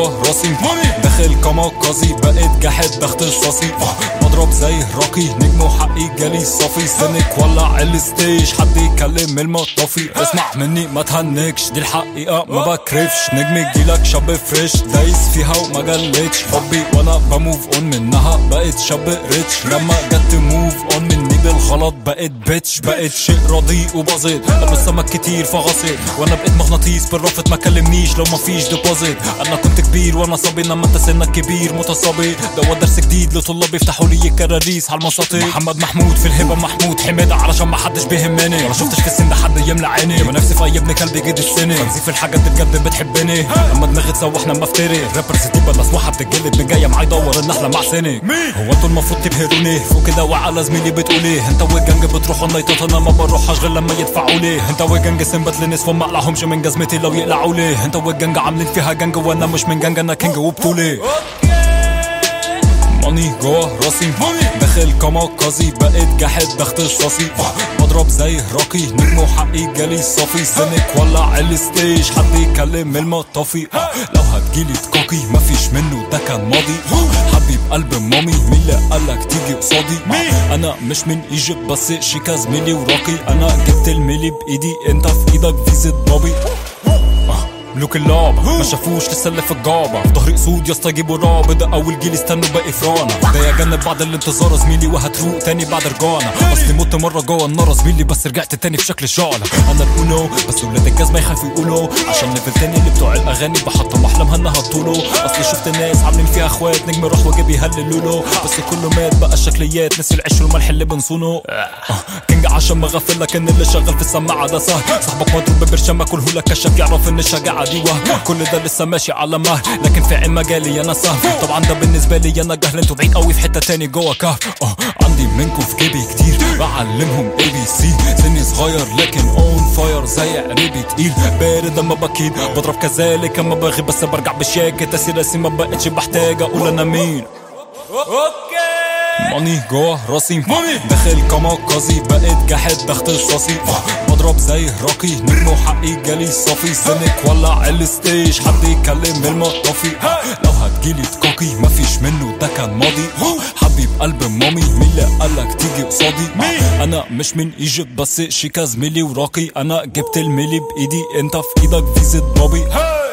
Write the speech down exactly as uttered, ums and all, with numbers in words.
جوه راسي داخل كاميكازي بقيت جاحد ده اختصاصي مضرب زي راكي نجم وحقي جالي صافي سنك ولع الستيج حد يكلم المطافي اسمع مني ما تهنكش دي الحقيقة ما بكرفش نجم يجيلك شاب فريش دايس فيها وما جلتش حبي وانا بموف اون منها بقيت شاب ريتش لما جت موف اون مني بالغلط بقيت بيتش بقيت شيء رديء وبسيط لبس سمك كتير فغصيت وانا بقيت مغناطيس بالرفض ما كلمنيش لو ما فيش ديبوزيت انا كنت كبير وانا صبي لما انت سنك كبير متصابي ده درس جديد لطلاب يفتحوا لي كراريس على المساطيل محمد محمود في الهبه محمود حماده علشان ما حدش بيهمني ولا شفتش في السن ده حد يملى عيني يبقى نفسي في اي ابن كلب جديد السنه بنزيد في الحاجه انت بجد بتحبني لما دماغي تسوح لما افتري رابرز تبقى الاسوحه بتتجلد من جايه معايا يدور النحله مع سني هو انتوا المفروض تبهروني فوق كده وعلى زميلي بتقول ايه انت والجنج بتروحوا النايتات انا ما بروحش غير لما يدفعوا لي انت والجنج سنبت لناس وما اقلعهمش من جزمتي لو يقلعوا لي انت والجنج عاملين فيها جنج وانا مش من جنج انا كينج وبطولي ماني جوه راسي داخل كاميكازي بقيت جاحد ده اختصاصي مضرب زي راكي نجم وحقي جالي صافي سنك ولع الستيج حد يكلم المطافي لو هتجيلي تكاكي مفيش منه ده كان ماضي حبيب قلب مامي مين اللي قالك تيجي قصادي انا مش من ايجيبت بس شيكا زميلي وراقي انا جبت الميلي بايدي انت في ايدك فيزا بابي ملوك اللعبة ما شافوش لسه اللي في الجابة في ظهري اسود يسطا جيبوا رابط ده اول جيل استنوا باقي فرانا ده يجنب بعد الانتظار زميلي وهتروق تاني بعد رجعنا اصلي مت مرة جوه النار زميلي بس رجعت تاني في شكل شعلة انا الاونو بس ولاد الجزمة يخافوا يقولوا عشان ليفل تاني اللي بتوع الاغاني بحطم احلامها انها طولو اصلي شفت الناس عاملين فيها اخوات نجم راح وجيب يهللوا له بس كله مات بقى الشكليات نسي العيش والملح اللي بنصونه كينج عشان مغفل لك ان اللي شغال في السماعة ده سهل صاحبك مضروب ببرشامة كلهولك كشف يعرف ان الشجاعة دي وهم كل ده لسه ماشي على مهل لكن في عين مجالي انا سهل طبعا ده بالنسبه لي انا جهل انتوا بعيد قوي في حته تاني جوه كهف اه عندي منكم في جيبي كتير بعلمهم اي بي سي سني صغير لكن اون فاير زي قريبي تقيل بارد اما بكيد بضرب كذلك اما بغيب بس برجع بشياكه تسيرسي ما بقتش بحتاج اقول انا مين ماني جوه راسي داخل كاميكازي بقيت جاحد ده اختصاصي مضرب زي راكي نجم وحقي جالي صافي سنك ولع الستيج حد يكلم المطافي لو هتجيلي تكاكي مفيش منه ده كان ماضي حبيب قلب مامي مين اللي قالك تيجي قصادي انا مش من ايجيبت بس شيكا زميلي وراقي انا جبت الميلي بايدي انت في ايدك فيزا بابي